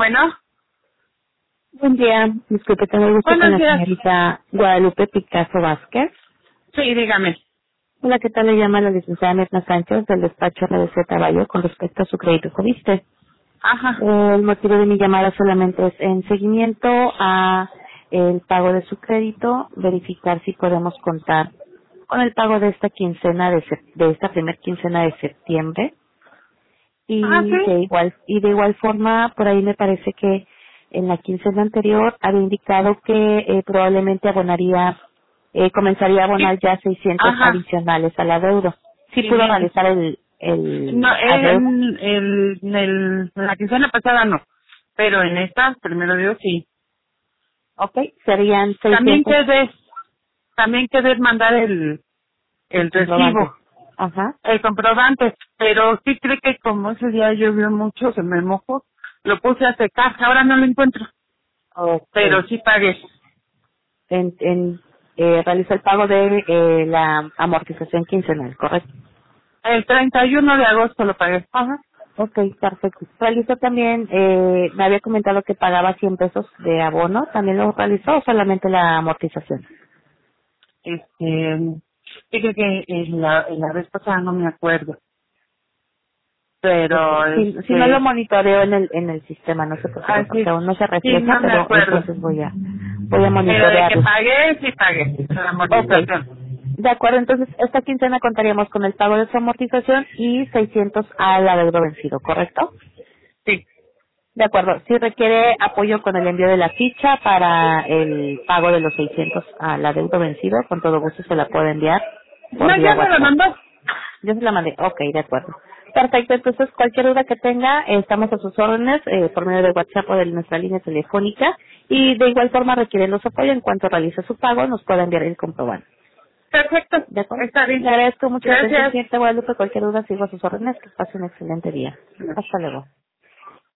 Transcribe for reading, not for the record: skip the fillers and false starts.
Bueno, Buen día, disculpe, tengo el gusto con buenos la días. señorita Guadalupe Picasso Vázquez. Sí, dígame. Hola, ¿qué tal? Le llama la licenciada Mirna Sánchez del despacho RDC Caballo con respecto a su crédito Coviste. Ajá. El motivo de mi llamada solamente es en seguimiento a el pago de su crédito, verificar si podemos contar con el pago de esta quincena de esta primer quincena de septiembre. Ah, Y sí. de igual forma, por ahí me parece que en la quincena anterior había indicado que probablemente comenzaría a abonar Sí. ya 600 Ajá. adicionales al adeudo. Sí pudo Sí. realizar No, el adeudo. en la quincena pasada no. Pero en esta, primero Dios, sí. Ok, serían También 600 quedé mandar el comprobantes. recibo, Ajá. el comprobante. Pero sí cree que como ese día llovió mucho, se me mojó. Lo puse a secar. Ahora no lo encuentro. Ok. Pero sí pagué. Realizó el pago de la amortización quincenal, ¿correcto? El 31 de agosto lo pagué. Ajá. Ok, perfecto. ¿Realizó también, me había comentado que pagaba 100 pesos de abono? ¿También lo realizó o solamente la amortización? Fíjate que en la vez pasada no me acuerdo, Ok. pero Si no lo monitoreo en el sistema, no se preocupe porque así, aún no se sí, refleja, no me pero acuerdo. entonces voy a Pero de que monitorearlo. pagué, sí pagué, la Ok. amortización. De acuerdo, entonces esta quincena contaríamos con el pago de su amortización y 600 al adeudo vencido, ¿correcto? Sí, De acuerdo. Si requiere apoyo con el envío de la ficha para el pago de los 600 al adeudo vencido, con todo gusto se la puedo enviar por no, vía ya me lo WhatsApp. mandó. Yo se la mandé. Ok, de acuerdo. Perfecto. Entonces, cualquier duda que tenga, estamos a sus órdenes por medio de WhatsApp o de nuestra línea telefónica. Y de igual forma, requieren su apoyo en cuanto realice su pago, nos puede enviar el comprobante. Perfecto, ¿De acuerdo? está Le bien. agradezco mucho la atención, Gracias. señorita Guadalupe. Cualquier duda, sigo a sus órdenes. Que pase un excelente día. Hasta luego.